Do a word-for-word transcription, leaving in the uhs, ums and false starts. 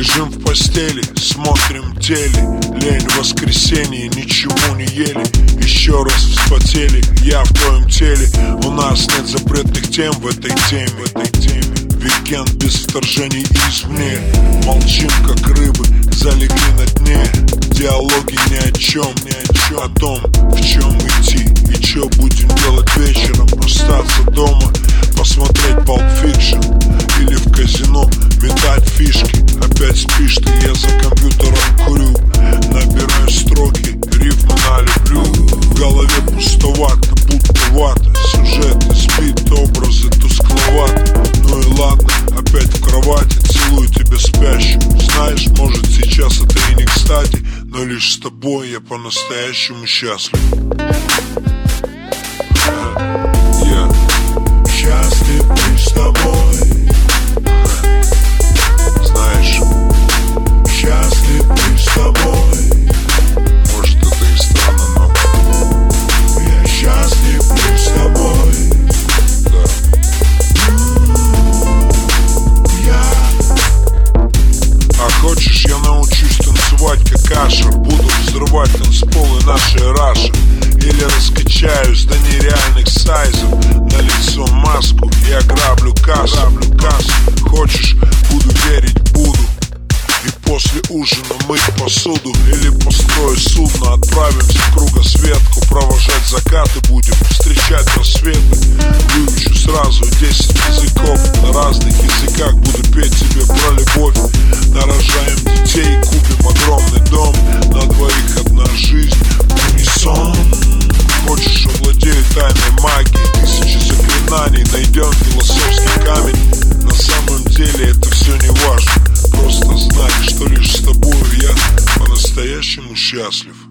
Лежим в постели, смотрим теле. Лень в воскресенье, ничего не ели. Еще раз вспотели, я в твоем теле. У нас нет запретных тем в этой теме, в этой теме. Викенд без вторжений извне. Молчим как рыбы, залегли на дне. Диалоги ни о чем, ни о чем. О том, в чем идти и что будем делать вечером. Остаться дома, посмотреть Pulp Fiction или в казино метать фишки. Опять спишь ты, я за компьютером курю. Набираю строки, рифмы на люблю. В голове пустовато, будто вата. Сюжеты спит, образы тускловаты. Ну и ладно, опять в кровати. Целую тебя спящим. Знаешь, может сейчас это и не кстати, но лишь с тобой я по-настоящему счастлив. Я счастлив лишь с тобой. Знаешь, счастлив лишь с тобой. Может это и странно, но я счастлив лишь с тобой. Да. Я. А хочешь, я научусь танцевать как Ашер. Буду взрывать танцполы нашей Раши. Или раскачаюсь до нереальных сайзов. На лицо маску и ограблю кассу. Хочешь, буду верить, буду. И после ужина мыть посуду. Или построю судно, отправимся в кругосветку. Провожать закаты будем, встречать рассветы. Выучу сразу десять языков. На разных языках буду петь тебе про любовь. Нарожаем детей, купим огромный дом. На двоих одна жизнь, унисон. Хочешь, овладею тайной магией. Тысячи заклинаний, найдем философский камень. На самом деле это все не важно. Просто знай, что лишь с тобой я по-настоящему счастлив.